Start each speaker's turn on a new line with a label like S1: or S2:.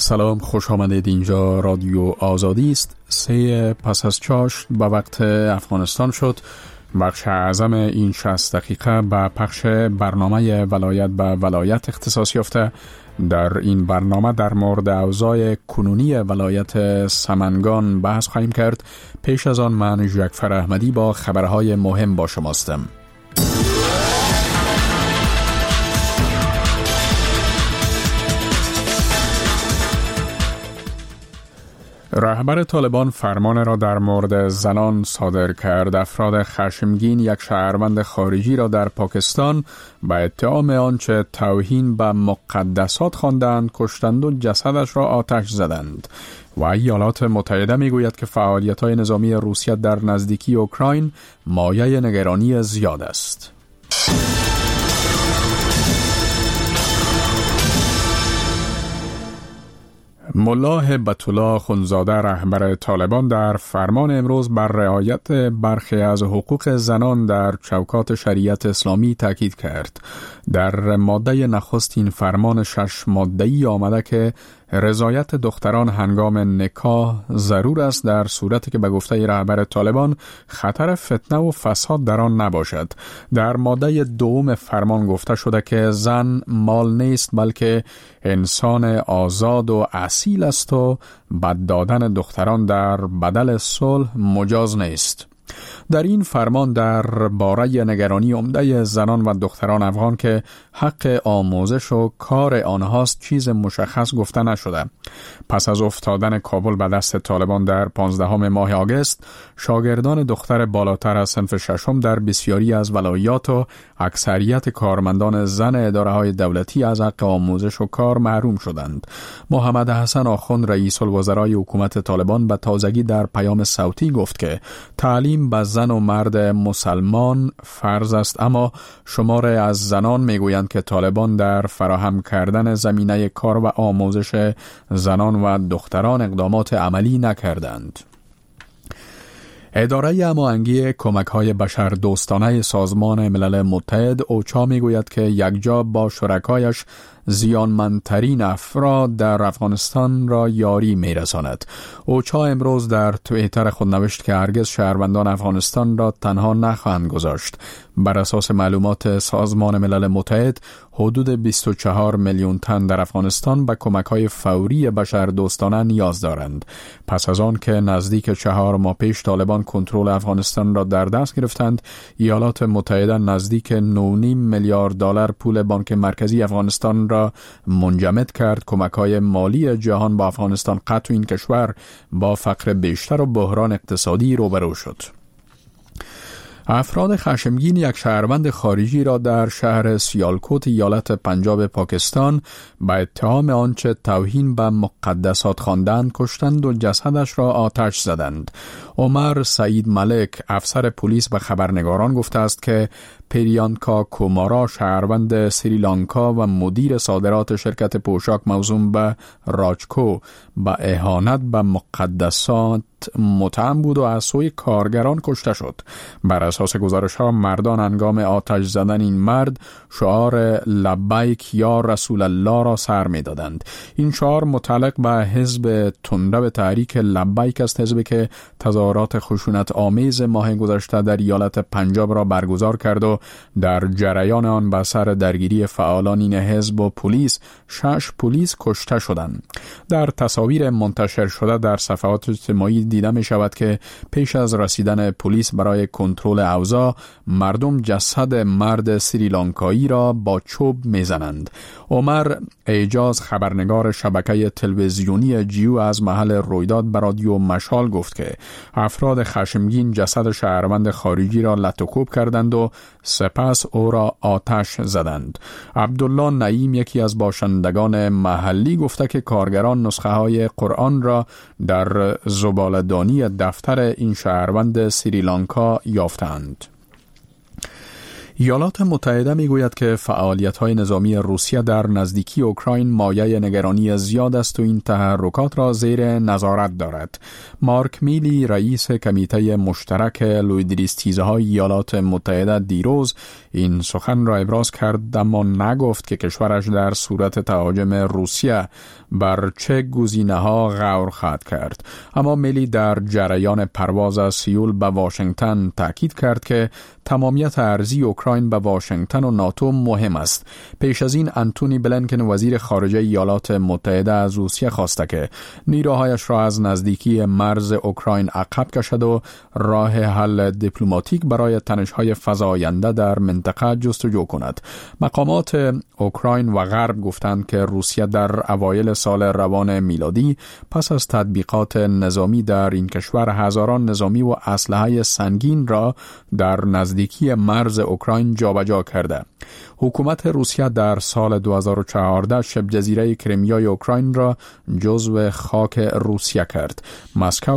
S1: سلام، خوش آمدید. اینجا رادیو آزادی است. 3 پس از چاشت به وقت افغانستان شد. بخش اعظم این 60 دقیقه به پخش برنامه ولایت به ولایت اختصاص یافته. در این برنامه در مورد اوضاع کنونی ولایت سمنگان بحث خواهیم کرد. پیش از آن من ژکفر احمدی با خبرهای مهم با شماستم. رهبر طالبان فرمان را در مورد زنان صادر کرد. افراد خشمگین یک شهروند خارجی را در پاکستان به اتهام آنچه توهین به مقدسات خواندند کشتند و جسدش را آتش زدند. و ایالات متحده میگوید که فعالیت‌های نظامی روسیه در نزدیکی اوکراین مایه نگرانی زیاد است. ملا هبت الله اخوندزاده رهبر طالبان در فرمان امروز بر رعایت برخی از حقوق زنان در چوکات شریعت اسلامی تاکید کرد. در ماده نخست این فرمان 6 ماده‌ای آمده که رضایت دختران هنگام نکاح ضرور است در صورتی که به گفته رهبر طالبان خطر فتنه و فساد در آن نباشد. در ماده 2 فرمان گفته شده که زن مال نیست بلکه انسان آزاد و اصیل است و بد دادن دختران در بدل صلح مجاز نیست. در این فرمان در باره نگرانی عمده زنان و دختران افغان که حق آموزش و کار آنهاست چیز مشخص گفته نشده. پس از افتادن کابل به دست طالبان در 15 ماه آگوست، شاگردان دختر بالاتر از صنف 6 در بسیاری از ولایات و اکثریت کارمندان زن اداره‌های دولتی از حق آموزش و کار محروم شدند. محمد حسن آخوند رئیس الوزرای حکومت طالبان به تازگی در پیام صوتی گفت که تعلیم به زن و مرد مسلمان فرض است، اما شماره از زنان میگویند که طالبان در فراهم کردن زمینه کار و آموزش زنان و دختران اقدامات عملی نکردند. اداره هماهنگی کمک‌های بشردوستانه سازمان ملل متحد اوچا میگوید که یکجا با شرکایش زیانمندترین افراد در افغانستان را یاری میرساند. اوچا امروز در توییتر خود نوشت که هرگز شهروندان افغانستان را تنها نخواهند گذاشت. بر اساس معلومات سازمان ملل متحد حدود 24 میلیون تن در افغانستان به کمک‌های فوری بشردوستانه نیاز دارند. پس از آن که نزدیک 4 ماه پیش طالبان کنترل افغانستان را در دست گرفتند، ایالات متحده نزدیک 9.5 میلیارد دلار پول بانک مرکزی افغانستان را منجمد کرد. کمک‌های مالی جهان با افغانستان قطع این کشور با فقر بیشتر و بحران اقتصادی روبرو شد. افراد خشمگین یک شهروند خارجی را در شهر سیالکوت ایالت پنجاب پاکستان به اتهام آنچه توهین به مقدسات خواندند کشتند و جسدش را آتش زدند. عمر سعید ملک افسر پلیس به خبرنگاران گفته است که پریانکا کومارا شهروند سریلانکا و مدیر صادرات شرکت پوشاک موسوم به راجکو به اهانت به مقدسات متهم بود و از سوی کارگران کشته شد. بر اساس گزارش ها مردان هنگام آتش زدن این مرد شعار لبیک یا رسول الله را سر می دادند. این شعار متعلق به حزب تندرو تحریک لبیک است، حزبی که تظاهرات خشونت آمیز ماه گذشته در ایالت پنجاب را برگزار کرد و در جریان آن به اثر درگیری فعالان این حزب و پلیس 6 پلیس کشته شدند. در تصاویر منتشر شده در صفحات اجتماعی دیده می شود که پیش از رسیدن پلیس برای کنترل اوضاع مردم جسد مرد سریلانکایی را با چوب می زنند. عمر اعجاز خبرنگار شبکه تلویزیونی جیو از محل رویداد به رادیو مشال گفت که افراد خشمگین جسد شهروند خارجی را لطوکوب کردند و سپس او را آتش زدند. عبدالله نعیم یکی از باشندگان محلی گفته که کارگران نسخه های قرآن را در زباله‌دانی دفتر این شهروند سریلانکا یافتند. ایالات متحده میگوید که فعالیت‌های نظامی روسیه در نزدیکی اوکراین مایه نگرانی زیاد است و این تحرکات را زیر نظارت دارد. مارک میلی رئیس کمیته مشترک لویدریستیزهای ایالات متحده دیروز این سخن را ابراز کرد، اما نگفت که کشورش در صورت تهاجم روسیه بر چه گزینه‌ها غور خواهد کرد. اما میلی در جریان پرواز از سیول به واشنگتن تاکید کرد که تمامیت ارضی اوکراین به واشنگتن و ناتو مهم است. پیش از این انتونی بلینکن وزیر خارجه ایالات متحده از روسیه خواسته که نیروهایش را از نزدیکی مرز اوکراین عقب کشد و راه حل دیپلماتیک برای تنش‌های فزاینده در منطقه جستجو کند. مقامات اوکراین و غرب گفتند که روسیه در اوایل سال روان میلادی پس از تطبیقات نظامی در این کشور هزاران نظامی و اسلحه سنگین را در نزدیکی مرز اوکراین جابجا کرده. حکومت روسیه در سال 2014 شبه جزیره کریمیای اوکراین را جزو خاک روسیه کرد. مسکو